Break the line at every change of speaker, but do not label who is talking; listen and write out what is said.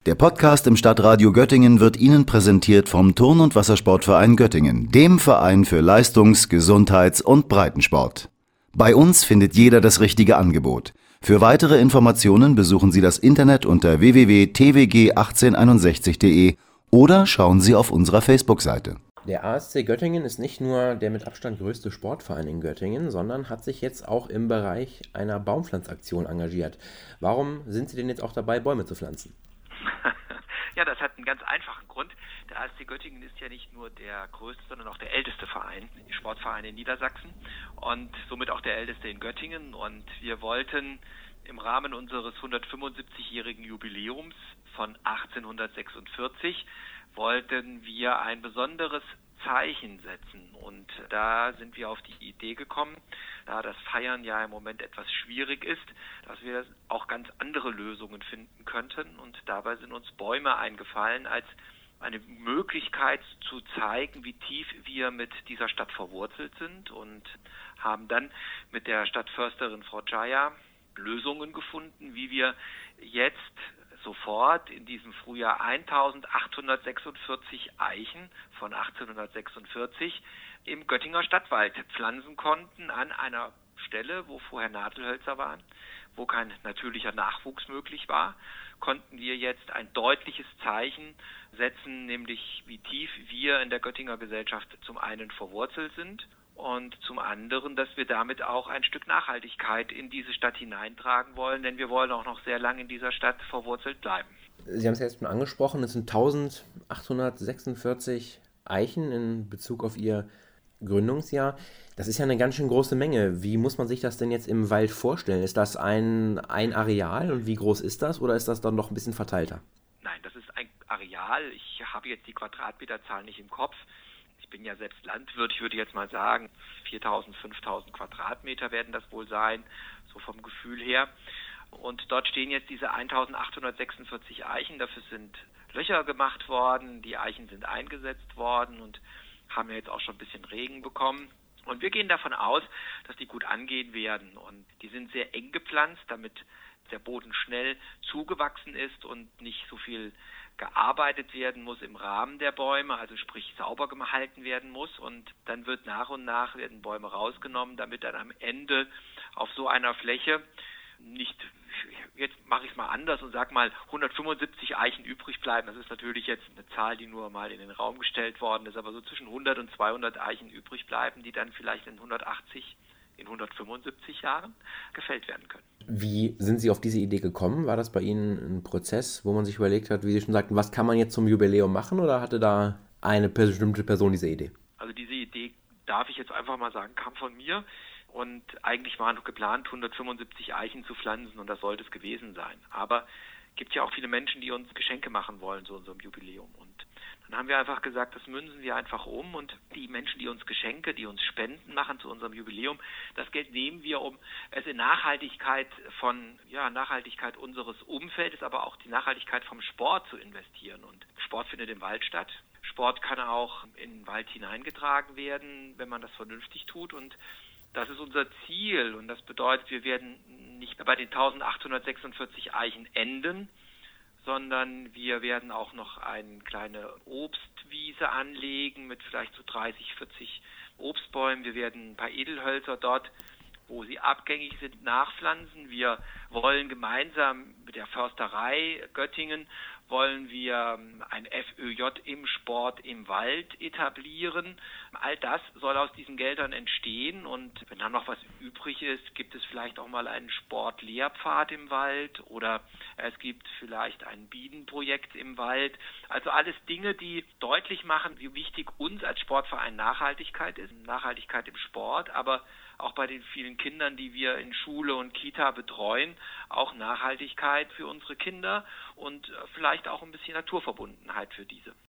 Der Podcast im Stadtradio Göttingen wird Ihnen präsentiert vom Turn- und Wassersportverein Göttingen, dem Verein für Leistungs-, Gesundheits- und Breitensport. Bei uns findet jeder das richtige Angebot. Für weitere Informationen besuchen Sie das Internet unter www.twg1861.de oder schauen Sie auf unserer Facebook-Seite.
Der ASC Göttingen ist nicht nur der mit Abstand größte Sportverein in Göttingen, sondern hat sich jetzt auch im Bereich einer Baumpflanzaktion engagiert. Warum sind Sie denn jetzt auch dabei, Bäume zu pflanzen?
Ja, das hat einen ganz einfachen Grund. Der ASC Göttingen ist ja nicht nur der größte, sondern auch der älteste Verein, Sportverein in Niedersachsen und somit auch der älteste in Göttingen. Und wir wollten im Rahmen unseres 175-jährigen Jubiläums von 1846 wollten wir ein besonderes Zeichen setzen. Und da sind wir auf die Idee gekommen, da das Feiern ja im Moment etwas schwierig ist, dass wir auch ganz andere Lösungen finden könnten. Und dabei sind uns Bäume eingefallen als eine Möglichkeit zu zeigen, wie tief wir mit dieser Stadt verwurzelt sind, und haben dann mit der Stadtförsterin Frau Jaya Lösungen gefunden, wie wir jetzt sofort in diesem Frühjahr 1846 Eichen von 1846 im Göttinger Stadtwald pflanzen konnten, an einer Stelle, wo vorher Nadelhölzer waren, wo kein natürlicher Nachwuchs möglich war, konnten wir jetzt ein deutliches Zeichen setzen, nämlich wie tief wir in der Göttinger Gesellschaft zum einen verwurzelt sind und zum anderen, dass wir damit auch ein Stück Nachhaltigkeit in diese Stadt hineintragen wollen, denn wir wollen auch noch sehr lange in dieser Stadt verwurzelt bleiben.
Sie haben es jetzt schon angesprochen, es sind 1846 Eichen in Bezug auf Ihr Gründungsjahr. Das ist ja eine ganz schön große Menge. Wie muss man sich das denn jetzt im Wald vorstellen? Ist das ein Areal und wie groß ist das, oder ist das dann noch ein bisschen verteilter?
Nein, das ist ein Areal. Ich habe jetzt die Quadratmeterzahl nicht im Kopf. Ich bin ja selbst Landwirt, ich würde jetzt mal sagen, 4.000, 5.000 Quadratmeter werden das wohl sein, so vom Gefühl her. Und dort stehen jetzt diese 1.846 Eichen, dafür sind Löcher gemacht worden, die Eichen sind eingesetzt worden und haben ja jetzt auch schon ein bisschen Regen bekommen. Und wir gehen davon aus, dass die gut angehen werden. Und die sind sehr eng gepflanzt, damit der Boden schnell zugewachsen ist und nicht so viel gearbeitet werden muss im Rahmen der Bäume, also sprich sauber gehalten werden muss, und dann wird nach und nach werden Bäume rausgenommen, damit dann am Ende auf so einer Fläche nicht, jetzt mache ich es mal anders und sage mal, 175 Eichen übrig bleiben. Das ist natürlich jetzt eine Zahl, die nur mal in den Raum gestellt worden ist, aber so zwischen 100 und 200 Eichen übrig bleiben, die dann vielleicht in 180, in 175 Jahren gefällt werden können.
Wie sind Sie auf diese Idee gekommen? War das bei Ihnen ein Prozess, wo man sich überlegt hat, wie Sie schon sagten, was kann man jetzt zum Jubiläum machen, oder hatte da eine bestimmte Person diese Idee?
Also diese Idee, darf ich jetzt einfach mal sagen, kam von mir, und eigentlich war noch geplant, 175 Eichen zu pflanzen, und das sollte es gewesen sein. Aber es gibt ja auch viele Menschen, die uns Geschenke machen wollen zu unserem Jubiläum, und dann haben wir einfach gesagt, das münzen wir einfach um, und die Menschen, die uns Geschenke, die uns Spenden machen zu unserem Jubiläum, das Geld nehmen wir, um es in Nachhaltigkeit Nachhaltigkeit unseres Umfeldes, aber auch die Nachhaltigkeit vom Sport zu investieren. Und Sport findet im Wald statt. Sport kann auch in den Wald hineingetragen werden, wenn man das vernünftig tut, und das ist unser Ziel, und das bedeutet, wir werden nicht bei den 1846 Eichen enden, sondern wir werden auch noch eine kleine Obstwiese anlegen mit vielleicht so 30, 40 Obstbäumen. Wir werden ein paar Edelhölzer dort, wo sie abgängig sind, nachpflanzen. Wir wollen gemeinsam mit der Försterei Göttingen wollen wir ein FÖJ im Sport im Wald etablieren. All das soll aus diesen Geldern entstehen, und wenn dann noch was übrig ist, gibt es vielleicht auch mal einen Sportlehrpfad im Wald, oder es gibt vielleicht ein Bienenprojekt im Wald. Also alles Dinge, die deutlich machen, wie wichtig uns als Sportverein Nachhaltigkeit ist. Nachhaltigkeit im Sport, aber auch bei den vielen Kindern, die wir in Schule und Kita betreuen, auch Nachhaltigkeit für unsere Kinder und vielleicht auch ein bisschen Naturverbundenheit für diese.